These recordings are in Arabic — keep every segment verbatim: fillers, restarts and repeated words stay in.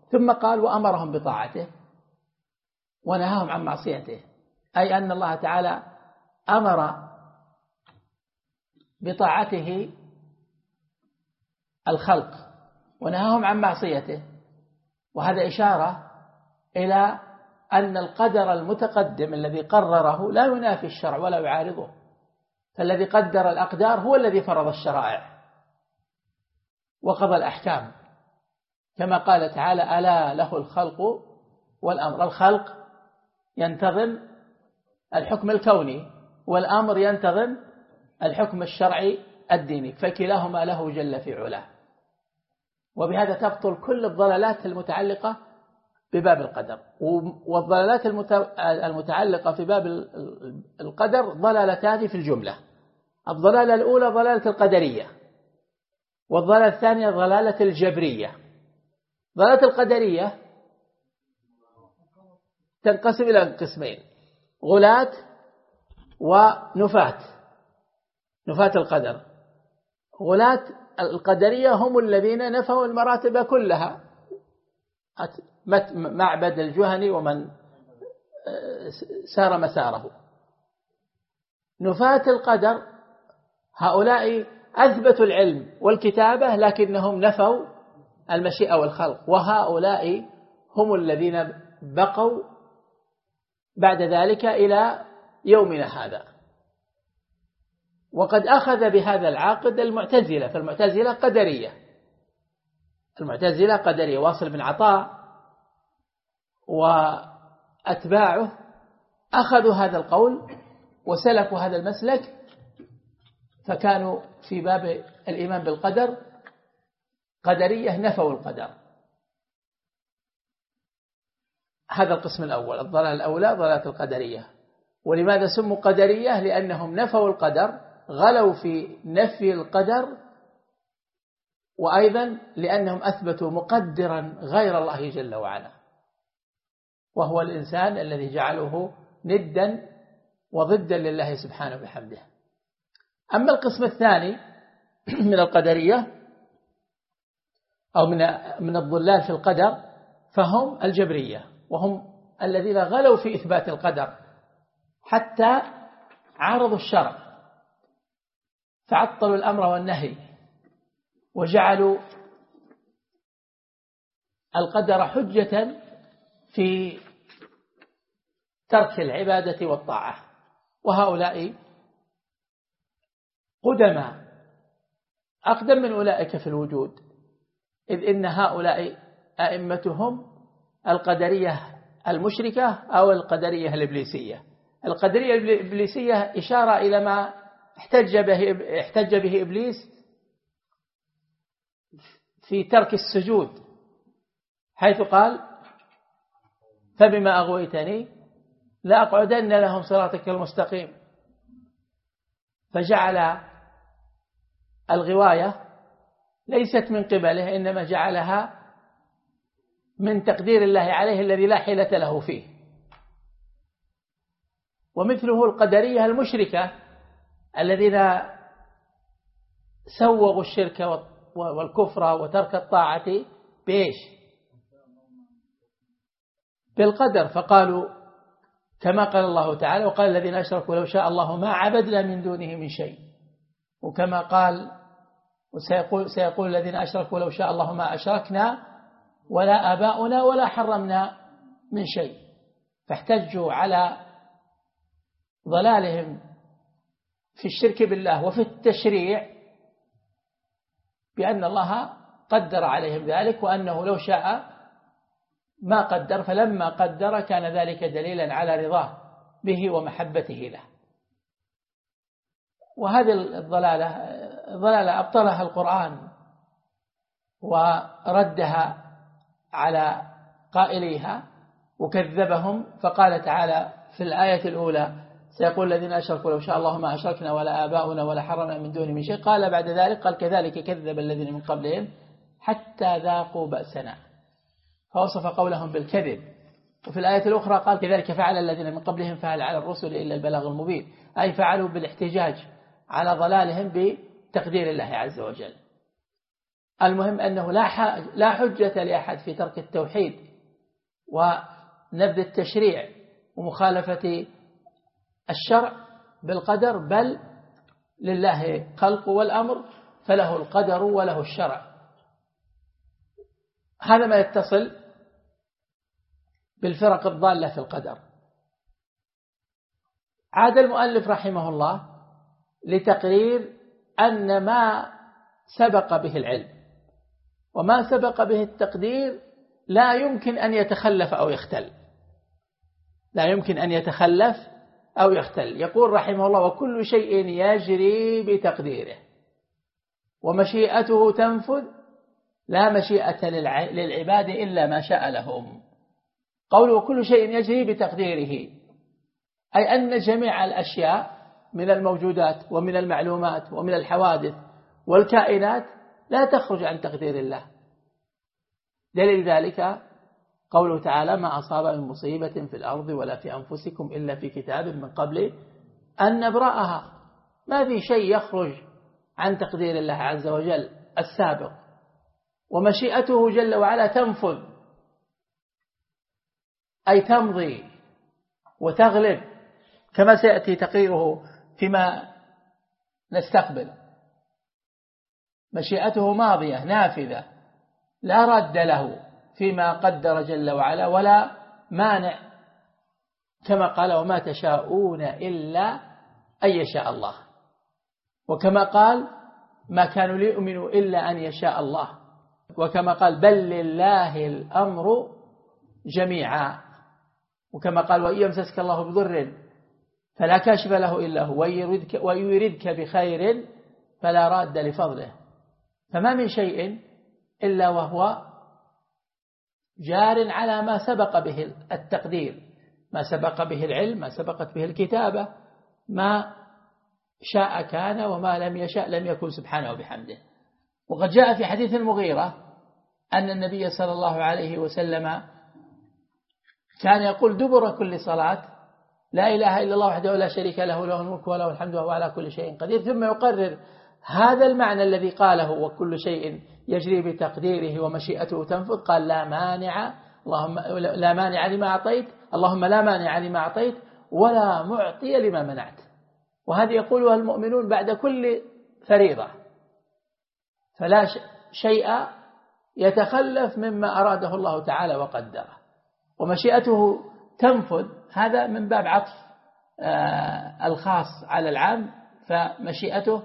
ثم قال وأمرهم بطاعته ونهاهم عن معصيته، أي أن الله تعالى أمر بطاعته الخلق ونهاهم عن معصيته، وهذا إشارة إلى أن القدر المتقدم الذي قرره لا ينافي الشرع ولا يعارضه، فالذي قدر الأقدار هو الذي فرض الشرائع وقضى الأحكام، كما قال تعالى ألا له الخلق والأمر. الخلق ينتظم الحكم الكوني والأمر ينتظم الحكم الشرعي الديني، فكلاهما له جل في علاه. وبهذا تبطل كل الضلالات المتعلقة بباب القدر. والضلالات المتعلقة في باب القدر ضلالتان في الجملة: الضلالة الأولى ضلالة القدرية، والضلالة الثانية ضلالة الجبرية. ضلالة القدرية تنقسم إلى قسمين: غلاة ونفاة. نفاة القدر. غلاة القدرية هم الذين نفوا المراتب كلها، معبد الجهني ومن سار مساره. نفاة القدر هؤلاء أثبتوا العلم والكتابة لكنهم نفوا المشيئة والخلق، وهؤلاء هم الذين بقوا بعد ذلك إلى يومنا هذا. وقد أخذ بهذا العاقد المعتزلة، فالمعتزلة قدرية. المعتزلة قدرية، واصل بن عطاء وأتباعه أخذوا هذا القول وسلكوا هذا المسلك، فكانوا في باب الإيمان بالقدر قدرية نفوا القدر. هذا القسم الأول، الضلال الأولى ضلالة القدرية. ولماذا سموا قدرية؟ لأنهم نفوا القدر، غلوا في نفي القدر، وأيضا لأنهم أثبتوا مقدرا غير الله جل وعلا، وهو الإنسان الذي جعله ندا وضدا لله سبحانه بحمده. أما القسم الثاني من القدرية أو من من الضلال في القدر فهم الجبرية، وهم الذين غلوا في إثبات القدر حتى عارضوا الشرع، فعطلوا الأمر والنهي، وجعلوا القدر حجة في ترك العبادة والطاعة. وهؤلاء قدما أقدم من أولئك في الوجود، إذ إن هؤلاء أئمتهم القدرية المشركة أو القدرية الإبليسية. القدرية الإبليسية إشارة إلى ما احتج به, احتج به إبليس في ترك السجود، حيث قال فبما أغويتني لأقعدن لهم صراطك المستقيم، فجعل الغواية ليست من قبله، إنما جعلها من تقدير الله عليه الذي لا حيلة له فيه. ومثله القدرية المشركة الذين سوغوا الشرك والكفر وترك الطاعة بإيش؟ بالقدر، فقالوا كما قال الله تعالى وقال الذين أشركوا لو شاء الله ما عبدنا من دونه من شيء، وكما قال وسيقول سيقول الذين أشركوا لو شاء الله ما أشركنا ولا آباؤنا ولا حرمنا من شيء. فاحتجوا على ضلالهم في الشرك بالله وفي التشريع بأن الله قدر عليهم ذلك، وأنه لو شاء ما قدر، فلما قدر كان ذلك دليلا على رضاه به ومحبته له. وهذه الضلالة ضلالة أبطلها القرآن وردها على قائليها وكذبهم، فقال تعالى في الآية الأولى سيقول الذين أشركوا لو شاء الله ما أشركنا ولا آباؤنا ولا حرمنا من دونه من شيء. قال بعد ذلك قال كذلك كذب الذين من قبلهم حتى ذاقوا بأسنا، فوصف قولهم بالكذب. وفي الآية الأخرى قال كذلك فعل الذين من قبلهم فهل على الرسل إلا البلاغ المبين، أي فعلوا بالاحتجاج على ضلالهم بتقدير الله عز وجل. المهم أنه لا لا حجة لأحد في ترك التوحيد ونبذ التشريع ومخالفة الشرع بالقدر، بل لله خلق والأمر، فله القدر وله الشرع. هذا ما يتصل بالفرق الضالة في القدر. عاد المؤلف رحمه الله لتقرير أن ما سبق به العلم وما سبق به التقدير لا يمكن أن يتخلف أو يختل، لا يمكن أن يتخلف أو يختل. يقول رحمه الله: وكل شيء يجري بتقديره ومشيئته تنفذ، لا مشيئة للعباد إلا ما شاء لهم. قوله وكل شيء يجري بتقديره، أي أن جميع الأشياء من الموجودات ومن المعلومات ومن الحوادث والكائنات لا تخرج عن تقدير الله. دليل ذلك قوله تعالى: ما أصاب من مصيبة في الأرض ولا في أنفسكم إلا في كتاب من قبل أن نبرأها. ما في شيء يخرج عن تقدير الله عز وجل السابق، ومشيئته جل وعلا تنفذ، أي تمضي وتغلب، كما سيأتي تقريره فيما نستقبل. مشيئته ماضية نافذة لا رد له فيما قدر جل وعلا ولا مانع، كما قال: وما تشاءون إلا أن يشاء الله. وكما قال: ما كانوا ليؤمنوا إلا أن يشاء الله. وكما قال: بل لله الأمر جميعا. وكما قال: وإن يمسسك الله بضر فلا كاشف له إلا هو ويردك بخير فلا راد لفضله. فما من شيء إلا وهو جار على ما سبق به التقدير، ما سبق به العلم، ما سبقت به الكتابة، ما شاء كان وما لم يشاء لم يكن سبحانه وبحمده. وقد جاء في حديث المغيرة أن النبي صلى الله عليه وسلم كان يقول دبر كل صلاة: لا إله إلا الله وحده لا شريك له، له الملك وله الحمد وهو على كل شيء قدير. ثم يقرر هذا المعنى الذي قاله: وكل شيء يجري بتقديره ومشيئته تنفذ. قال: لا مانع اللهم لا مانع لما أعطيت اللهم لا مانع لما أعطيت ولا معطي لما منعت. وهذه يقولها المؤمنون بعد كل فريضة، فلا شيء يتخلف مما أراده الله تعالى وقدره. ومشيئته تنفذ، هذا من باب عطف آه الخاص على العام، فمشيئته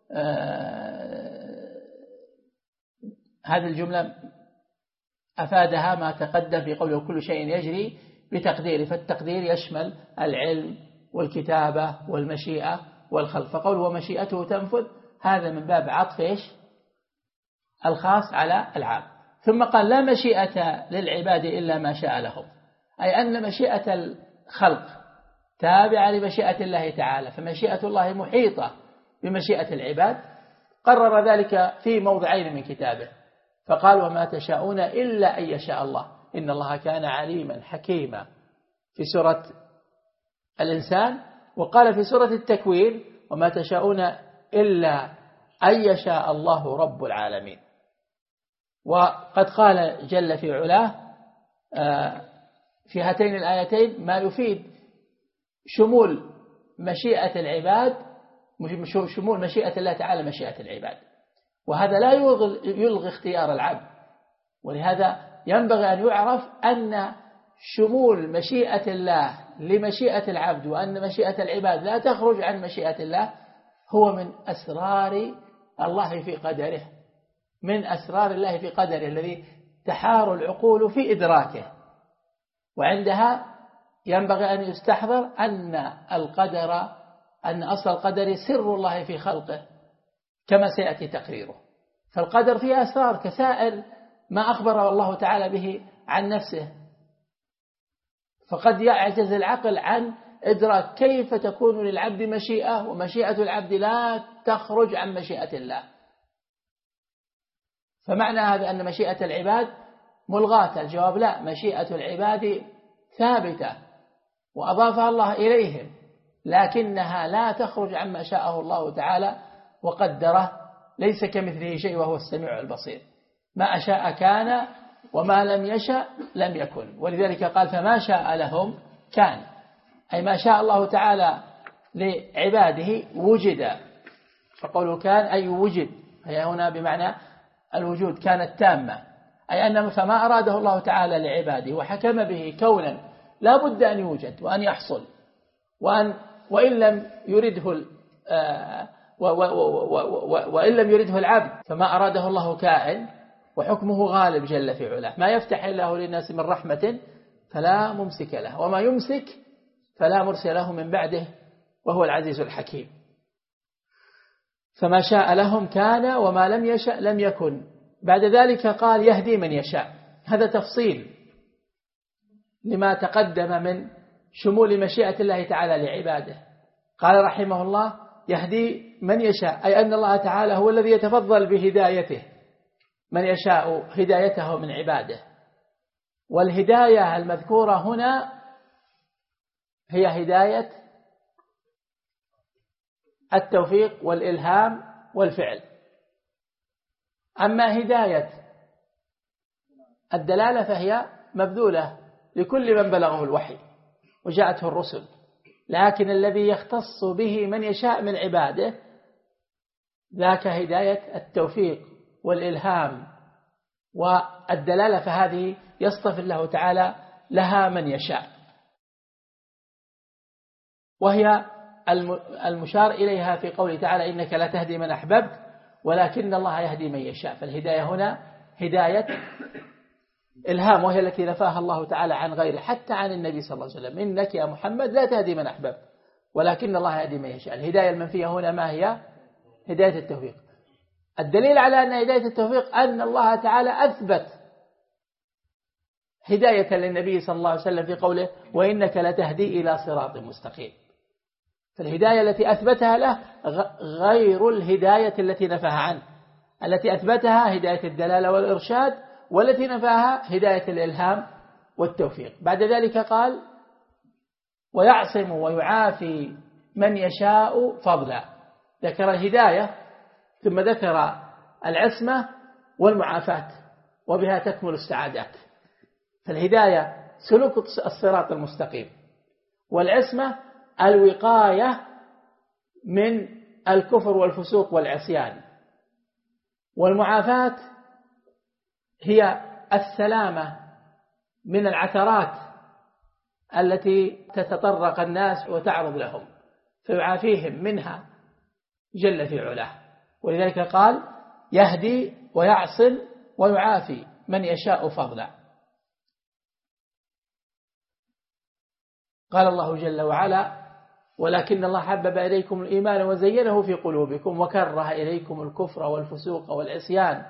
آه هذه الجملة أفادها ما تقدم في قوله كل شيء يجري بتقديره، فالتقدير يشمل العلم والكتابة والمشيئة والخلق. فقوله ومشيئته تنفذ هذا من باب عطف إيش؟ الخاص على العام. ثم قال: لا مشيئة للعباد إلا ما شاء لهم، أي أن مشيئة الخلق تابعة لمشيئة الله تعالى، فمشيئة الله محيطة بمشيئة العباد. قرر ذلك في موضعين من كتابه، فقال: وما تشاءون إلا أن يشاء الله إن الله كان عليما حكيما في سورة الإنسان. وقال في سورة التكوير: وما تشاءون إلا أن يشاء الله رب العالمين. وقد قال جل في علاه في هاتين الآيتين ما يفيد شمول مشيئة العباد، شمول مشيئة الله تعالى مشيئة العباد، وهذا لا يلغي اختيار العبد. ولهذا ينبغي أن يعرف أن شمول مشيئة الله لمشيئة العبد وأن مشيئة العباد لا تخرج عن مشيئة الله هو من أسرار الله في قدره، من أسرار الله في قدره الذي تحار العقول في إدراكه. وعندها ينبغي أن يستحضر أن القدر أن أصل القدر سر الله في خلقه كما سيأتي تقريره. فالقدر فيه أسرار كسائر ما أخبر الله تعالى به عن نفسه، فقد يعجز العقل عن إدراك كيف تكون للعبد مشيئة ومشيئة العبد لا تخرج عن مشيئة الله. فمعنى هذا أن مشيئة العباد ملغاة؟ الجواب لا، مشيئة العباد ثابتة وأضافها الله إليهم، لكنها لا تخرج عما شاءه الله تعالى وقدره ليس كمثله شيء وهو السميع البصير. ما أشاء كان وما لم يشأ لم يكن. ولذلك قال فما شاء لهم كان، أي ما شاء الله تعالى لعباده وجد. فقوله كان أي وجد، هي هنا بمعنى الوجود كانت تامة، أي أن فما أراده الله تعالى لعباده وحكم به كونا لا بد أن يوجد وأن يحصل، وأن وإن لم يرده وإن لم يرده العبد فما أراده الله كائن، وحكمه غالب جل في علاه. ما يفتح الله للناس من رحمة فلا ممسك له، وما يمسك فلا مرسل له من بعده، وهو العزيز الحكيم. فما شاء لهم كان وما لم يشأ لم يكن. بعد ذلك قال يهدي من يشاء. هذا تفصيل لما تقدم من شمول مشيئة الله تعالى لعباده. قال رحمه الله يهدي من يشاء، أي أن الله تعالى هو الذي يتفضل بهدايته من يشاء هدايته من عباده. والهداية المذكورة هنا هي هداية التوفيق والإلهام والفعل. أما هداية الدلالة فهي مبذولة لكل من بلغه الوحي وجاءته الرسل، لكن الذي يختص به من يشاء من عباده ذاك هداية التوفيق والإلهام والدلالة، فهذه يصطفي الله تعالى لها من يشاء، وهي المشار إليها في قوله تعالى إنك لا تهدي من أحببت ولكن الله يهدي من يشاء. فالهداية هنا هداية إلهام، وهي التي نفاها الله تعالى عن غيره، حتى عن النبي صلى الله عليه وسلم إنك يا محمد لا تهدي من أحببت ولكن الله يهدي من يشاء. الهداية المنفية هنا ما هي؟ هداية التوفيق. الدليل على أن هداية التوفيق أن الله تعالى أثبت هداية للنبي صلى الله عليه وسلم في قوله وإنك لتهدي إلى صراط مستقيم. فالهداية التي أثبتها له غير الهداية التي نفاها عنه. التي أثبتها هداية الدلالة والإرشاد، والتي نفاها هداية الإلهام والتوفيق. بعد ذلك قال ويعصم ويعافي من يشاء فضلا. ذكر الهداية ثم ذكر العصمة والمعافاة، وبها تكمل السعادات. فالهداية سلوك الصراط المستقيم، والعصمة الوقاية من الكفر والفسوق والعصيان، والمعافاة هي السلامة من العثرات التي تتطرق الناس وتعرض لهم فيعافيهم منها جل في علاه. ولذلك قال يهدي ويعصم ويعافي من يشاء فضلا. قال الله جل وعلا ولكن الله حبب إليكم الإيمان وزينه في قلوبكم وكره إليكم الكفر والفسوق والعصيان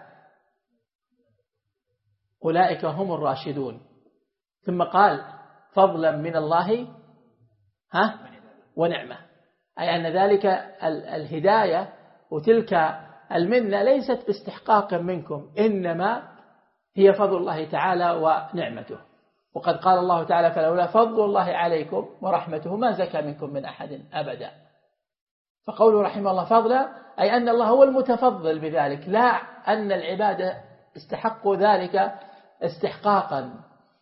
أولئك هم الراشدون. ثم قال فضلا من الله ها ونعمة، أي أن ذلك الهداية وتلك المنة ليست باستحقاق منكم، إنما هي فضل الله تعالى ونعمته. وقد قال الله تعالى فلولا فضل الله عليكم ورحمته ما زكى منكم من أحد أبدا. فقوله رحمه الله فضلا أي أن الله هو المتفضل بذلك، لا أن العبادة استحقوا ذلك استحقاقا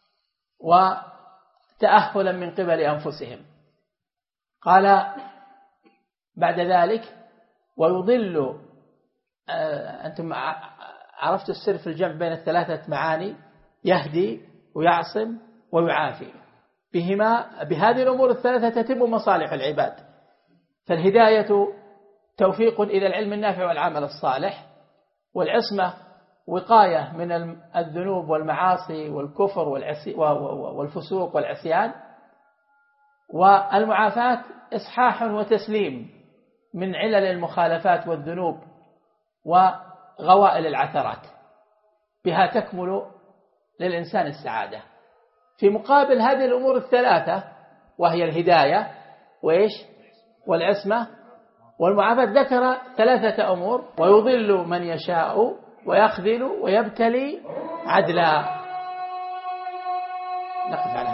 وتأهلا من قبل أنفسهم. قال بعد ذلك ويضل. أنتم عرفتوا السر في الجمع بين الثلاثة معاني، يهدي ويعصم ويعافي، بهما بهذه الأمور الثلاثة تتم مصالح العباد. فالهداية توفيق إلى العلم النافع والعمل الصالح، والعصمة وقاية من الذنوب والمعاصي والكفر والفسوق والعصيان، والمعافاة إصحاح وتسليم من علل المخالفات والذنوب وغوائل العثرات، بها تكمل للإنسان السعادة. في مقابل هذه الأمور الثلاثة وهي الهداية وإيش والعصمة والمعافاة ذكر ثلاثة أمور: ويضل من يشاء ويخذل ويبتلي عدلا. نقف على